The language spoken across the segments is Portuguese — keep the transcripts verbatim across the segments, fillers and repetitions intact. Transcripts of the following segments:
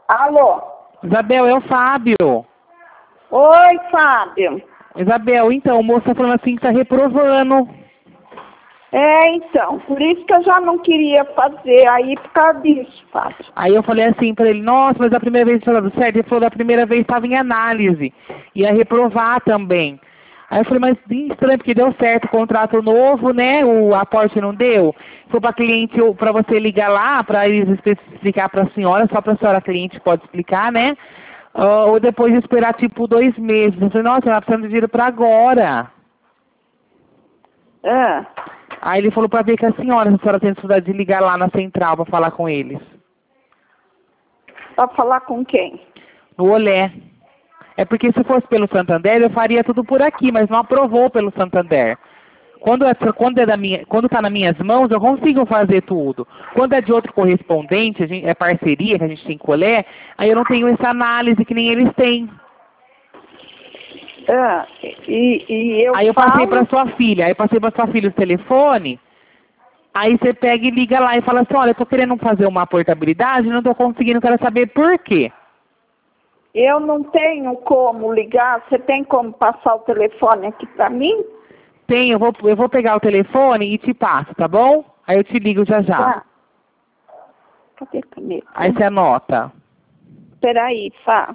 Alô? Isabel, é o Fábio. Oi, Fábio. Isabel, então, o moço tá falando assim que tá reprovando. É, então, por isso que eu já não queria fazer aí por causa disso, Fábio. Aí eu falei assim pra ele, nossa, mas a primeira vez tinha dado certo. Ele falou da primeira vez estava em análise. Ia reprovar também. Aí eu falei, mas estranho, porque deu certo o contrato novo, né? O aporte não deu. Foi pra cliente, pra você ligar lá, pra eles explicar pra senhora, só pra senhora cliente pode explicar, né? Uh, ou depois de esperar tipo dois meses. Eu falei, nossa, ela precisa de dinheiro pra agora. Ah, Aí ele falou pra ver que a senhora, se a senhora tem dificuldade de ligar lá na central pra falar com eles. pra falar com quem? No Olé. É porque se fosse pelo Santander, eu faria tudo por aqui, mas não aprovou pelo Santander. Quando é, quando é da minha, quando está nas minhas mãos, eu consigo fazer tudo. Quando é de outro correspondente, a gente, é parceria que a gente tem com o Olé, aí eu não tenho essa análise que nem eles têm. Ah, e, e eu Aí eu falo... passei para sua filha, aí eu passei para sua filha o telefone, aí você pega e liga lá e fala assim, olha, eu tô querendo fazer uma portabilidade, não tô conseguindo, quero saber por quê. Eu não tenho como ligar, você tem como passar o telefone aqui pra mim? Tem, eu vou, eu vou pegar o telefone e te passo, tá bom? Aí eu te ligo já já. Tá. Cadê a caneta? Aí você anota. Peraí, Fá.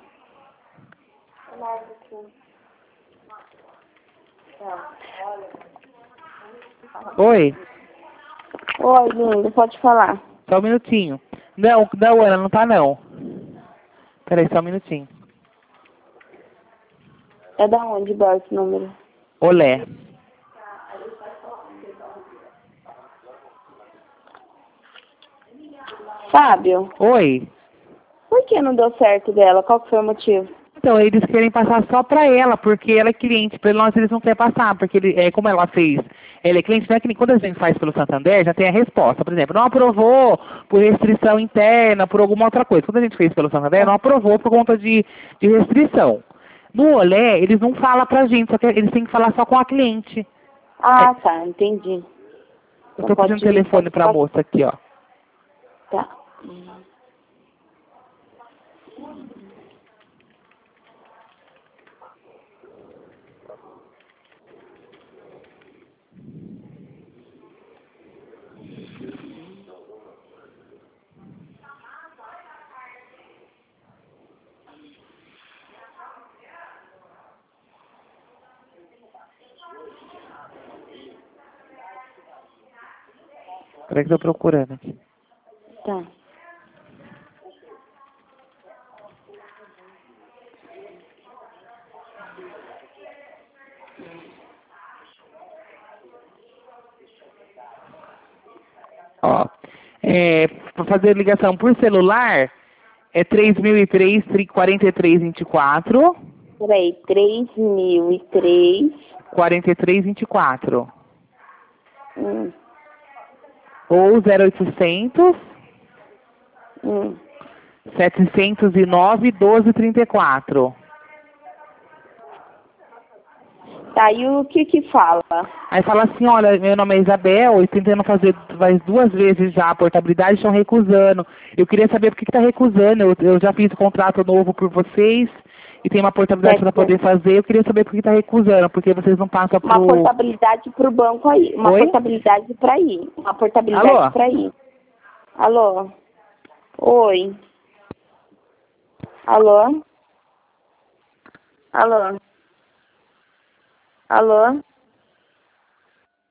Oi? Oi, lindo, pode falar. Só um minutinho. Não, não, Ana, não tá não. Peraí, só um minutinho. É da onde, Bel, esse número? Olé. Fábio, Oi? por que não deu certo dela? Qual que foi o motivo? Então, eles querem passar só pra ela, porque ela é cliente. Pra nós, eles não querem passar, porque ele, é, como ela fez, ela é cliente, não é que nem quando a gente faz pelo Santander, já tem a resposta. Por exemplo, não aprovou por restrição interna, por alguma outra coisa. Quando a gente fez pelo Santander, não aprovou por conta de, de restrição. No Olé, eles não falam pra gente, só que eles têm que falar só com a cliente. Ah, É, tá, entendi. eu Então tô pedindo pode o ir, telefone pode pra passar. moça aqui, ó. Tá. Peraí que eu tô procurando aqui. Tá. Ó, é, para fazer ligação por celular, é três mil e três, quarenta e três, vinte e quatro. Peraí, três mil e três. quarenta e três, vinte e quatro. Hum, Ou zero oitocentos, hum. setecentos e nove, doze, trinta e quatro. Tá, e o que que fala? Aí fala assim, olha, meu nome é Isabel, eu tentando fazer faz duas vezes já a portabilidade, estão recusando. Eu queria saber por que está recusando, eu, eu já fiz o contrato novo por vocês e tem uma portabilidade para Certo. poder fazer, eu queria saber por que está recusando, porque vocês não passam Uma pro... portabilidade pro banco aí. Uma Oi? portabilidade pra ir. Uma portabilidade Alô? pra ir. Alô? Oi? Alô? Alô? Alô?